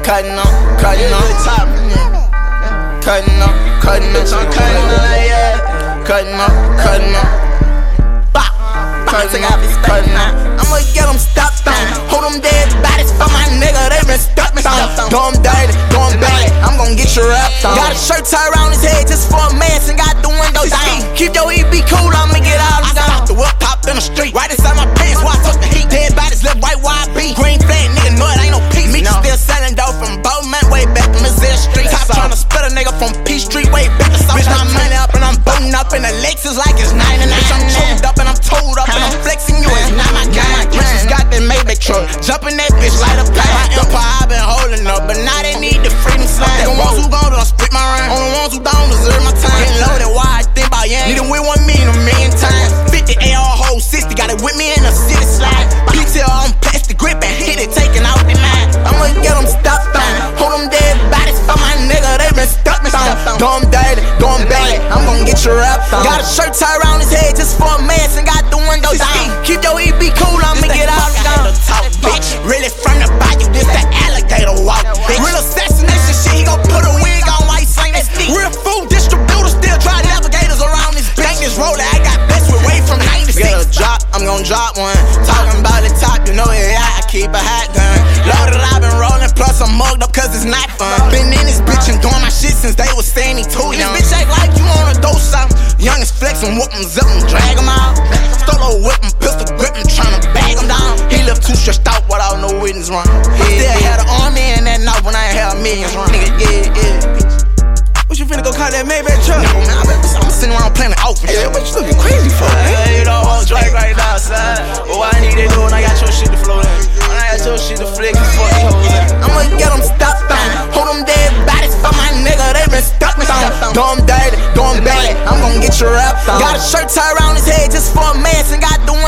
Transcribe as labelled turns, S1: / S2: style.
S1: Cutting up. Cutting up. Cutting up. I'ma get them stopped on. Hold them dead bodies for my nigga, they been stuck me on. Do them dirty, do them bad, I'm gon' get you wrapped on. Got a shirt tied around his head just for a mask and got the window down. Keep your EB cool, I'ma get out of town. The whip pop in the street, right inside my pants, why I touch the heat. Dead bodies left white, YB. Green flag, nigga, know it ain't no peace. Me still selling dope from Bowman, way back from Missouri Street. Top tryna split a nigga from P Street, way back to South. Bitch, my money up and I'm booting up in the Lexus like it's 99. Bitch, I'm choked up and I'm told up and I'm flexing you, it's not my guy. Bitches got that Maybach truck, jumpin' that bitch like a pipe. My empire I been holding up, but now they need the freedom slide. The ones who gon' split my rhyme, on the ones who don't deserve my time. Getting loaded, why I think about yang. Need to win 1 million a million times. 50 AR whole 60, got it with me in the city slide. PTL on plastic grip and hit it, taking out the line. I'ma get them stopped on. Hold them dead bodies for my nigga, they been stuck me on. Do them dirty, do them bad, I'm gon' get you wrapped on. Got a shirt tied around his head just for a mask and got the window down. Keep your EB cool, I'ma get out of town. Bitch, really from the bayou, this the alligator walk. Real assassination shit, he gon' put a wig on white slang that sneak. Real food distributor, still try navigators around this bitch. This roller, I got best with way from 96. Get a drop, I'm gon' drop one. Talking about the top, you know it, I keep a hot gun. Loaded, I been rolling, plus I'm mugged up cause it's not fun. Been in this bitch and doing my shit since they was saying he too young. This bitch act like you wanna do something. Youngest flexin', whoop 'em, zip 'em, drag 'em out. Stole a whip 'em, pistol grip 'em, tryna bag 'em down. He left too stressed out without no witness run. I still had an army in that night when I ain't had millions run. Nigga, yeah. What you finna go call that Maybach truck? No, man, I'm sitting around playing the outfit. Yeah, what you looking crazy for, man? You don't want Drake right now, son. But what I need to do when I got your shit to float in? When I got your shit to flick and fuck these hoes in. I'ma get them stopped on. Hold them dead bodies for my nigga, they been stuck me on. Do them dirty, do them bad, I'm gon' get you wrapped on. Got a shirt tied around his head just for a mask and got the